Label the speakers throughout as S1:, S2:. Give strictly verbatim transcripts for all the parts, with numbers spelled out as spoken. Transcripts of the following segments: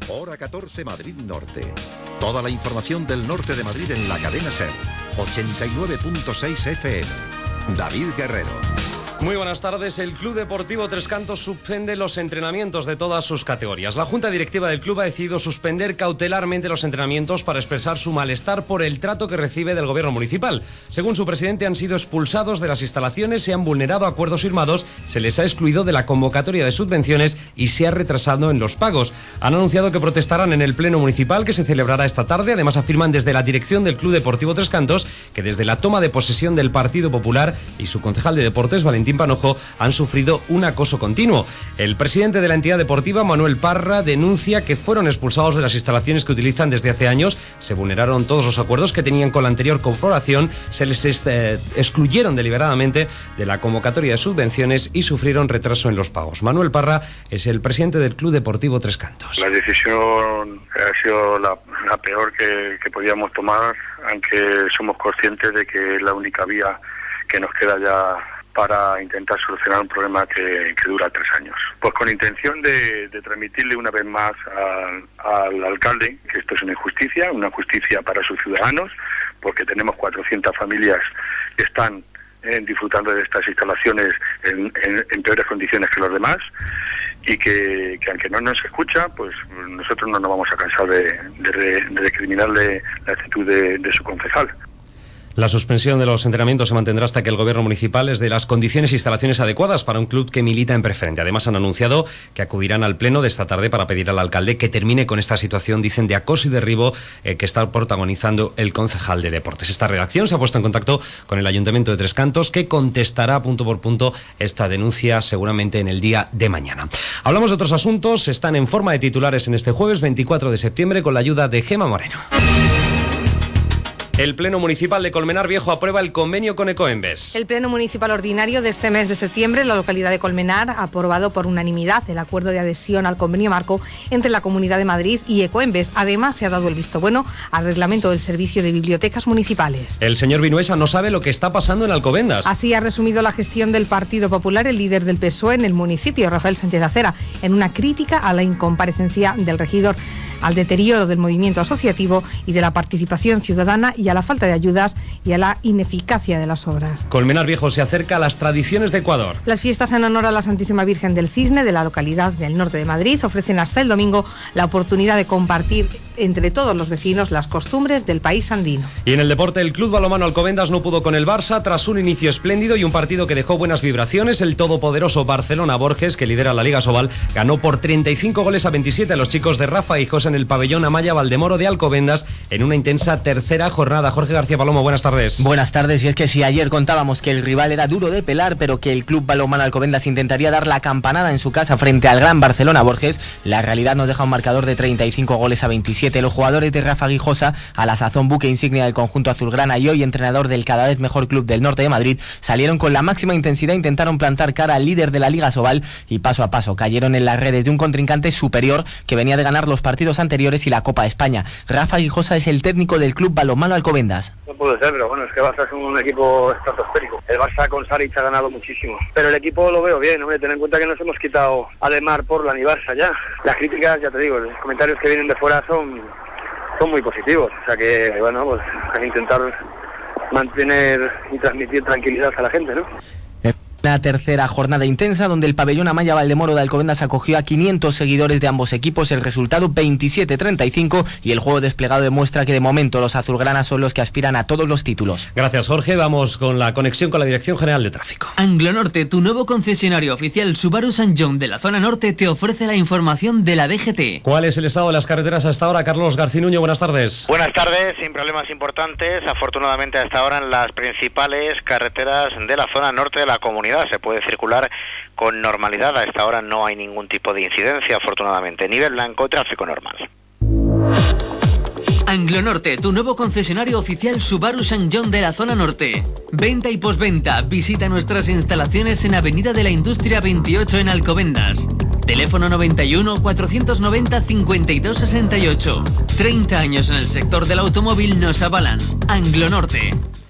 S1: Hora catorce, Madrid Norte. Toda la información del norte de Madrid en la cadena SER. ochenta y nueve punto seis F M. David Guerrero.
S2: Muy buenas tardes. El Club Deportivo Tres Cantos suspende los entrenamientos de todas sus categorías. La Junta Directiva del club ha decidido suspender cautelarmente los entrenamientos para expresar su malestar por el trato que recibe del gobierno municipal. Según su presidente, han sido expulsados de las instalaciones, se han vulnerado acuerdos firmados, se les ha excluido de la convocatoria de subvenciones y se ha retrasado en los pagos. Han anunciado que protestarán en el Pleno Municipal que se celebrará esta tarde. Además, afirman desde la dirección del Club Deportivo Tres Cantos que desde la toma de posesión del Partido Popular y su concejal de deportes, Valentín Panojo, han sufrido un acoso continuo. El presidente de la entidad deportiva, Manuel Parra, denuncia que fueron expulsados de las instalaciones que utilizan desde hace años, se vulneraron todos los acuerdos que tenían con la anterior corporación, se les eh, excluyeron deliberadamente de la convocatoria de subvenciones y sufrieron retraso en los pagos. Manuel Parra es el presidente del Club Deportivo Tres Cantos.
S3: La decisión ha sido la, la peor que, que podíamos tomar, aunque somos conscientes de que es la única vía que nos queda ya para intentar solucionar un problema que, que dura tres años. Pues con intención de, de transmitirle una vez más al, al alcalde que esto es una injusticia, una justicia para sus ciudadanos, porque tenemos cuatrocientas familias que están eh, disfrutando de estas instalaciones en, en, en peores condiciones que los demás, y que, que aunque no nos escucha, pues nosotros no nos vamos a cansar de, de, de recriminarle la actitud de, de su concejal.
S2: La suspensión de los entrenamientos se mantendrá hasta que el gobierno municipal les dé las condiciones e instalaciones adecuadas para un club que milita en preferente. Además, han anunciado que acudirán al pleno de esta tarde para pedir al alcalde que termine con esta situación, dicen, de acoso y derribo eh, que está protagonizando el concejal de deportes. Esta redacción se ha puesto en contacto con el Ayuntamiento de Tres Cantos, que contestará punto por punto esta denuncia seguramente en el día de mañana. Hablamos de otros asuntos. Están en forma de titulares en este jueves veinticuatro de septiembre con la ayuda de Gema Moreno. El Pleno Municipal de Colmenar Viejo aprueba el convenio con Ecoembes.
S4: El Pleno Municipal Ordinario de este mes de septiembre en la localidad de Colmenar ha aprobado por unanimidad el acuerdo de adhesión al convenio marco entre la Comunidad de Madrid y Ecoembes. Además, se ha dado el visto bueno al reglamento del Servicio de Bibliotecas Municipales.
S2: El señor Vinuesa no sabe lo que está pasando en Alcobendas.
S4: Así ha resumido la gestión del Partido Popular el líder del P S O E en el municipio, Rafael Sánchez Acera, en una crítica a la incomparecencia del regidor, al deterioro del movimiento asociativo y de la participación ciudadana y a la falta de ayudas y a la ineficacia de las obras.
S2: Colmenar Viejo se acerca a las tradiciones de Ecuador.
S4: Las fiestas en honor a la Santísima Virgen del Cisne de la localidad del norte de Madrid ofrecen hasta el domingo la oportunidad de compartir entre todos los vecinos las costumbres del país andino.
S2: Y en el deporte, el Club Balonmano Alcobendas no pudo con el Barça tras un inicio espléndido y un partido que dejó buenas vibraciones. El todopoderoso Barcelona Borges, que lidera la Liga Sobal, ganó por treinta y cinco goles a veintisiete a los chicos de Rafa Hijos en el pabellón Amaya Valdemoro de Alcobendas en una intensa tercera jornada. Jorge García Palomo, buenas tardes.
S5: Buenas tardes, y es que si ayer contábamos que el rival era duro de pelar, pero que el Club Balonmano Alcobendas intentaría dar la campanada en su casa frente al gran Barcelona Borges, la realidad nos deja un marcador de treinta y cinco goles a veintisiete. Los jugadores de Rafa Guijosa, a la sazón buque insignia del conjunto azulgrana y hoy entrenador del cada vez mejor club del norte de Madrid, salieron con la máxima intensidad, intentaron plantar cara al líder de la Liga Sobal y paso a paso cayeron en las redes de un contrincante superior que venía de ganar los partidos anteriores y la Copa de España. Rafa Guijosa es el técnico del Club Balonmano Alcobendas.
S3: No puede ser, pero bueno, es que Barça es un equipo estratosférico. El Barça con Saric ha ganado muchísimo. Pero el equipo lo veo bien, hombre, ten en cuenta que nos hemos quitado a Lemar, Portland y Barça ya. Las críticas, ya te digo, los comentarios que vienen de fuera son, son muy positivos. O sea que, bueno, pues hay que intentar mantener y transmitir tranquilidad a la gente, ¿no?
S5: Una tercera jornada intensa donde el pabellón Amaya Valdemoro de Alcobendas acogió a quinientos seguidores de ambos equipos. El resultado veintisiete a treinta y cinco y el juego desplegado demuestra que de momento los azulgranas son los que aspiran a todos los títulos.
S2: Gracias, Jorge. Vamos con la conexión con la Dirección General de Tráfico.
S6: Anglonorte, tu nuevo concesionario oficial Subaru San John de la zona norte, te ofrece la información de la D G T.
S2: ¿Cuál es el estado de las carreteras hasta ahora? Carlos Garcinuño, buenas tardes.
S7: Buenas tardes, sin problemas importantes. Afortunadamente hasta ahora en las principales carreteras de la zona norte de la comunidad se puede circular con normalidad. A esta hora no hay ningún tipo de incidencia, afortunadamente. Nivel blanco, tráfico normal.
S6: Anglonorte, tu nuevo concesionario oficial Subaru San John de la zona norte. Venta y postventa. Visita nuestras instalaciones en Avenida de la Industria veintiocho en Alcobendas. Teléfono noventa y uno, cuatrocientos noventa, cincuenta y dos sesenta y ocho. treinta años en el sector del automóvil nos avalan. Anglonorte.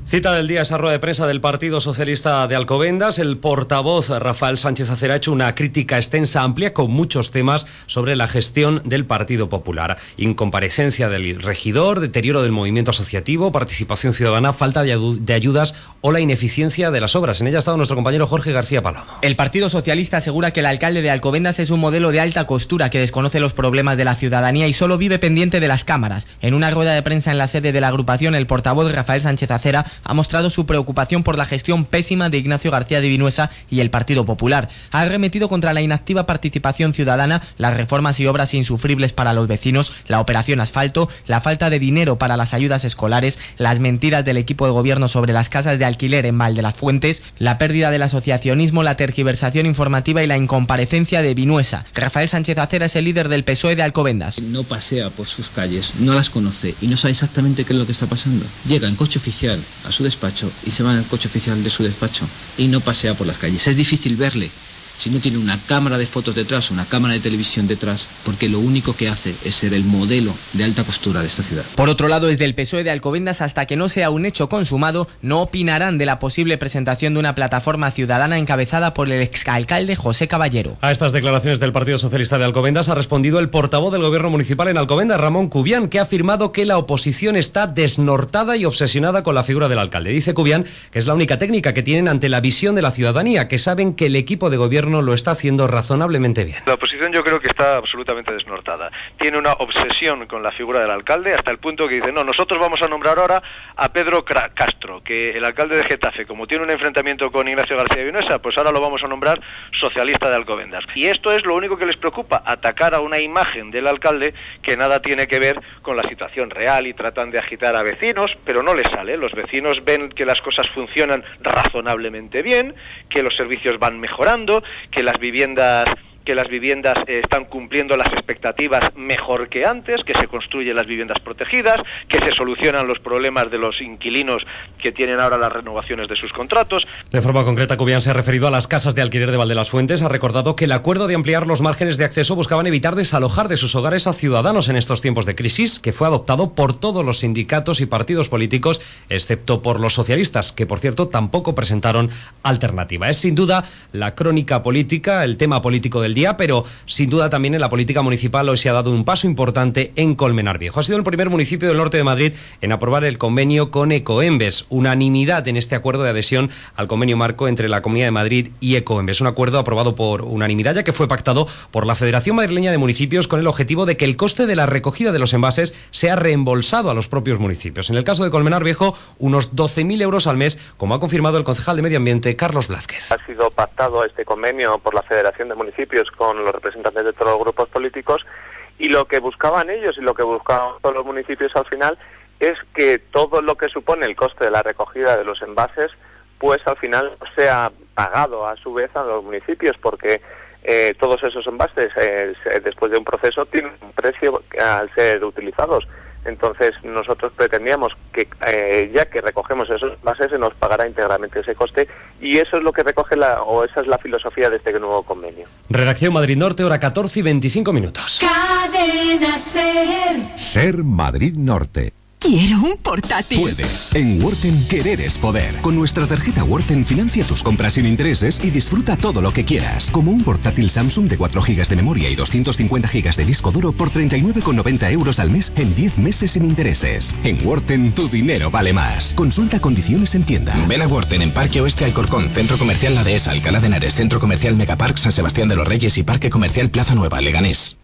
S2: Cita del día, esa rueda de prensa del Partido Socialista de Alcobendas. El portavoz Rafael Sánchez Acera ha hecho una crítica extensa, amplia, con muchos temas sobre la gestión del Partido Popular. Incomparecencia del regidor, deterioro del movimiento asociativo, participación ciudadana, falta de, de ayudas o la ineficiencia de las obras. En ella ha estado nuestro compañero Jorge García Palomo.
S5: El Partido Socialista asegura que el alcalde de Alcobendas es un modelo de alta costura que desconoce los problemas de la ciudadanía y solo vive pendiente de las cámaras. En una rueda de prensa en la sede de la agrupación, el portavoz Rafael Sánchez Acera ha mostrado su preocupación por la gestión pésima de Ignacio García de Vinuesa y el Partido Popular. Ha arremetido contra la inactiva participación ciudadana, las reformas y obras insufribles para los vecinos, la operación asfalto, la falta de dinero para las ayudas escolares, las mentiras del equipo de gobierno sobre las casas de alquiler en Val de las Fuentes, la pérdida del asociacionismo, la tergiversación informativa y la incomparecencia de Vinuesa. Rafael Sánchez Acera es el líder del P S O E de Alcobendas.
S8: No pasea por sus calles, no las conoce y no sabe exactamente qué es lo que está pasando. Llega en coche oficial a su despacho y se va en el coche oficial de su despacho y no pasea por las calles. Es difícil verle si no tiene una cámara de fotos detrás, una cámara de televisión detrás, porque lo único que hace es ser el modelo de alta costura de esta ciudad.
S5: Por otro lado, desde el P S O E de Alcobendas, hasta que no sea un hecho consumado, no opinarán de la posible presentación de una plataforma ciudadana encabezada por el exalcalde José Caballero.
S2: A estas declaraciones del Partido Socialista de Alcobendas ha respondido el portavoz del Gobierno Municipal en Alcobendas, Ramón Cubián, que ha afirmado que la oposición está desnortada y obsesionada con la figura del alcalde. Dice Cubián que es la única técnica que tienen ante la visión de la ciudadanía, que saben que el equipo de gobierno lo está haciendo razonablemente bien.
S9: La oposición yo creo que está absolutamente desnortada. Tiene una obsesión con la figura del alcalde hasta el punto que dice, no, nosotros vamos a nombrar ahora a Pedro Castro, que el alcalde de Getafe, como tiene un enfrentamiento con Ignacio García de Vinuesa, pues ahora lo vamos a nombrar socialista de Alcobendas. Y esto es lo único que les preocupa, atacar a una imagen del alcalde que nada tiene que ver con la situación real, y tratan de agitar a vecinos, pero no les sale. Los vecinos ven que las cosas funcionan razonablemente bien, que los servicios van mejorando, que las viviendas que las viviendas eh, están cumpliendo las expectativas mejor que antes, que se construyen las viviendas protegidas, que se solucionan los problemas de los inquilinos que tienen ahora las renovaciones de sus contratos.
S2: De forma concreta, Cubián se ha referido a las casas de alquiler de Val de las Fuentes. Ha recordado que el acuerdo de ampliar los márgenes de acceso buscaban evitar desalojar de sus hogares a ciudadanos en estos tiempos de crisis, que fue adoptado por todos los sindicatos y partidos políticos, excepto por los socialistas, que por cierto tampoco presentaron alternativa. Es sin duda la crónica política, el tema político del día, pero sin duda también en la política municipal hoy se ha dado un paso importante en Colmenar Viejo. Ha sido el primer municipio del norte de Madrid en aprobar el convenio con Ecoembes. Unanimidad en este acuerdo de adhesión al convenio marco entre la Comunidad de Madrid y Ecoembes. Un acuerdo aprobado por unanimidad, ya que fue pactado por la Federación Madrileña de Municipios con el objetivo de que el coste de la recogida de los envases sea reembolsado a los propios municipios. En el caso de Colmenar Viejo, unos doce mil euros al mes, como ha confirmado el concejal de Medio Ambiente, Carlos Blázquez.
S10: Ha sido pactado este convenio por la Federación de Municipios con los representantes de todos los grupos políticos, y lo que buscaban ellos y lo que buscaban todos los municipios al final es que todo lo que supone el coste de la recogida de los envases pues al final sea pagado a su vez a los municipios, porque eh, todos esos envases eh, después de un proceso tienen un precio al ser utilizados. Entonces nosotros pretendíamos que eh, ya que recogemos esos envases se nos pagará íntegramente ese coste, y eso es lo que recoge la, o esa es la filosofía de este nuevo convenio.
S2: Redacción Madrid Norte, hora catorce y veinticinco minutos.
S11: Cadena Ser.
S1: Ser Madrid Norte.
S11: Quiero un portátil.
S12: Puedes. En Worten, querer es poder. Con nuestra tarjeta Worten, financia tus compras sin intereses y disfruta todo lo que quieras. Como un portátil Samsung de cuatro gigas de memoria y doscientos cincuenta gigas de disco duro por treinta y nueve con noventa euros al mes en diez meses sin intereses. En Worten, tu dinero vale más. Consulta condiciones en tienda.
S13: Ven a Worten en Parque Oeste Alcorcón, Centro Comercial La Dehesa, Alcalá de Henares, Centro Comercial Megapark San Sebastián de los Reyes y Parque Comercial Plaza Nueva, Leganés.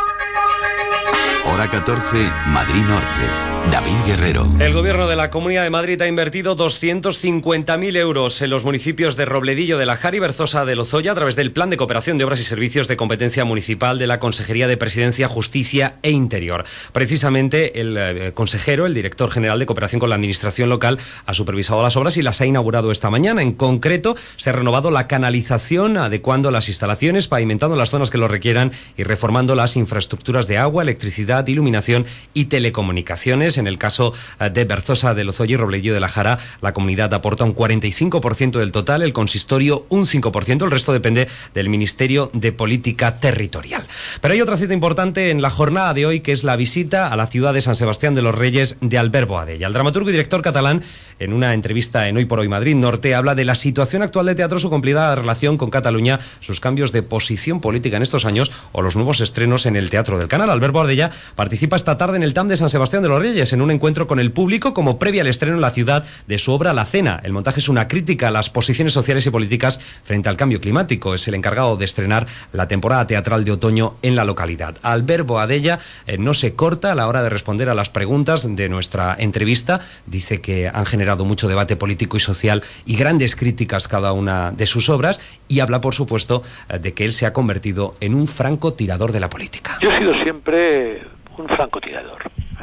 S14: Hora catorce, Madrid Norte. David Guerrero.
S2: El Gobierno de la Comunidad de Madrid ha invertido doscientos cincuenta mil euros en los municipios de Robledillo de la Jara y Berzosa de Lozoya a través del Plan de Cooperación de Obras y Servicios de Competencia Municipal de la Consejería de Presidencia, Justicia e Interior. Precisamente el eh, consejero, el director general de Cooperación con la Administración Local, ha supervisado las obras y las ha inaugurado esta mañana. En concreto, se ha renovado la canalización, adecuando las instalaciones, pavimentando las zonas que lo requieran y reformando las infraestructuras de agua, electricidad, iluminación y telecomunicaciones. Reyes. En el caso de Berzosa de Lozoya y Robledillo de la Jara, la comunidad aporta un cuarenta y cinco por ciento del total, el consistorio un cinco por ciento, el resto depende del Ministerio de Política Territorial. Pero hay otra cita importante en la jornada de hoy, que es la visita a la ciudad de San Sebastián de los Reyes de Albert Boadella. El dramaturgo y director catalán, en una entrevista en Hoy por Hoy Madrid Norte, habla de la situación actual de teatro, su complicada relación con Cataluña, sus cambios de posición política en estos años o los nuevos estrenos en el Teatro del Canal. Albert Boadella participa esta tarde en el T A M de San Sebastián de los Reyes, en un encuentro con el público como previa al estreno en la ciudad de su obra La Cena. El montaje es una crítica a las posiciones sociales y políticas frente al cambio climático. Es el encargado de estrenar la temporada teatral de otoño en la localidad. Albert Boadella eh, no se corta a la hora de responder a las preguntas de nuestra entrevista. Dice que han generado mucho debate político y social y grandes críticas cada una de sus obras, y habla, por supuesto, eh, de que él se ha convertido en un francotirador de la política.
S15: Yo he sido siempre un francotirador,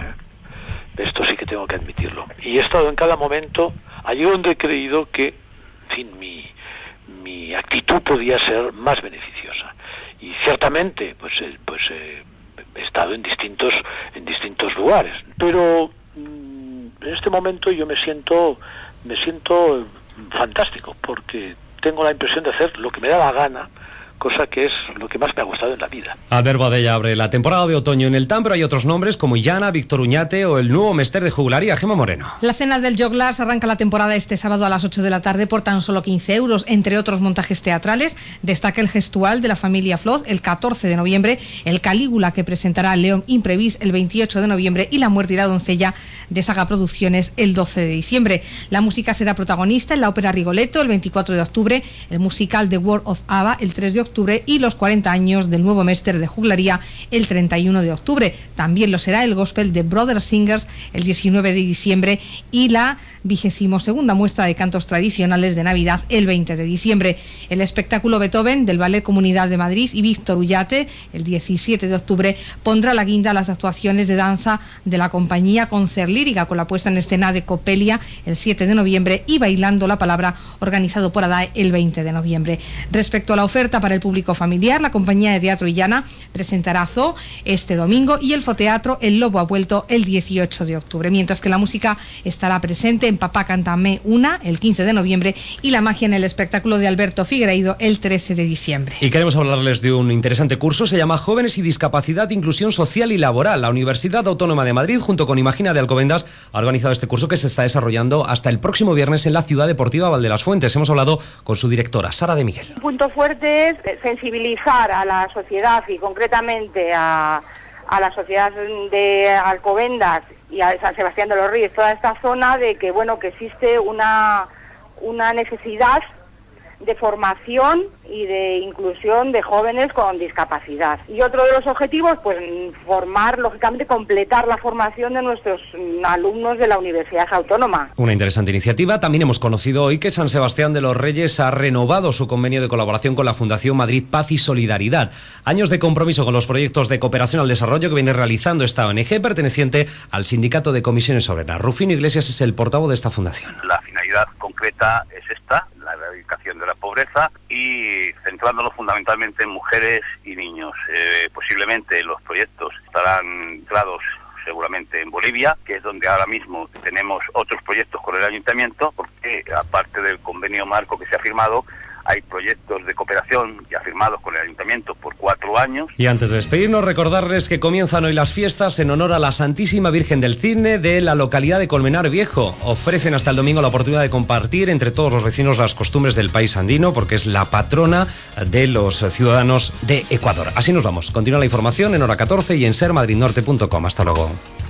S15: ¿eh? Esto sí que tengo que admitirlo. Y he estado en cada momento allí donde he creído que, en fin, mi, mi actitud podía ser más beneficiosa. Y ciertamente, pues, eh, pues eh, he estado en distintos, en distintos lugares. Pero mmm, en este momento yo me siento, me siento fantástico, porque tengo la impresión de hacer lo que me da la gana, cosa que es lo que más me ha gustado en la vida.
S2: Albert Boadella abre la temporada de otoño en el T A M, pero hay otros nombres como Illana, Víctor Uñate o el nuevo Mester de Juglaría, Gemma Moreno.
S4: La cena del Joglars arranca la temporada este sábado a las ocho de la tarde por tan solo quince euros. Entre otros montajes teatrales, destaca el Gestual de la familia Floz el catorce de noviembre, el Calígula, que presentará León Imprevis el veintiocho de noviembre, y La Muerte y la Doncella de Saga Producciones el doce de diciembre. La música será protagonista en la ópera Rigoletto el veinticuatro de octubre, el musical The World of Ava el tres de octubre y los cuarenta años del nuevo Mester de Juglaría el treinta y uno de octubre. También lo será el Gospel de Brother Singers el diecinueve de diciembre y la vigésimo segunda muestra de cantos tradicionales de Navidad el veinte de diciembre. El espectáculo Beethoven del Ballet Comunidad de Madrid y Víctor Ullate el diecisiete de octubre pondrá la guinda a las actuaciones de danza de la compañía Concert Lírica, con la puesta en escena de Copelia el siete de noviembre y Bailando la Palabra, organizado por ADAE, el veinte de noviembre. Respecto a la oferta para el público familiar, la compañía de teatro Illana presentará Zoo este domingo y el Foteatro El Lobo ha vuelto el dieciocho de octubre, mientras que la música estará presente en Papá Cántame Una el quince de noviembre y La Magia en el espectáculo de Alberto Figueiredo el trece de diciembre.
S2: Y queremos hablarles de un interesante curso, se llama Jóvenes y Discapacidad, Inclusión Social y Laboral. La Universidad Autónoma de Madrid, junto con Imagina de Alcobendas, ha organizado este curso que se está desarrollando hasta el próximo viernes en la Ciudad Deportiva Valdelasfuentes. Hemos hablado con su directora, Sara de Miguel.
S16: Un punto fuerte es sensibilizar a la sociedad y concretamente a, a la sociedad de Alcobendas y a San Sebastián de los Reyes, toda esta zona, de que bueno que existe una, una necesidad de formación y de inclusión de jóvenes con discapacidad. Y otro de los objetivos, pues formar, lógicamente, completar la formación de nuestros alumnos de la Universidad Autónoma.
S2: Una interesante iniciativa. También hemos conocido hoy que San Sebastián de los Reyes ha renovado su convenio de colaboración con la Fundación Madrid Paz y Solidaridad. Años de compromiso con los proyectos de cooperación al desarrollo que viene realizando esta O N G perteneciente al Sindicato de Comisiones Obreras. Rufino Iglesias es el portavoz de esta fundación.
S17: La finalidad concreta es esta, la erradicación de la pobreza, y centrándonos fundamentalmente en mujeres y niños. Eh, posiblemente los proyectos estarán centrados seguramente en Bolivia, que es donde ahora mismo tenemos otros proyectos con el ayuntamiento, porque aparte del convenio marco que se ha firmado, hay proyectos de cooperación ya firmados con el ayuntamiento por cuatro años.
S2: Y antes de despedirnos, recordarles que comienzan hoy las fiestas en honor a la Santísima Virgen del Cisne de la localidad de Colmenar Viejo. Ofrecen hasta el domingo la oportunidad de compartir entre todos los vecinos las costumbres del país andino, porque es la patrona de los ciudadanos de Ecuador. Así nos vamos. Continúa la información en hora catorce y en ser madrid norte punto com. Hasta luego.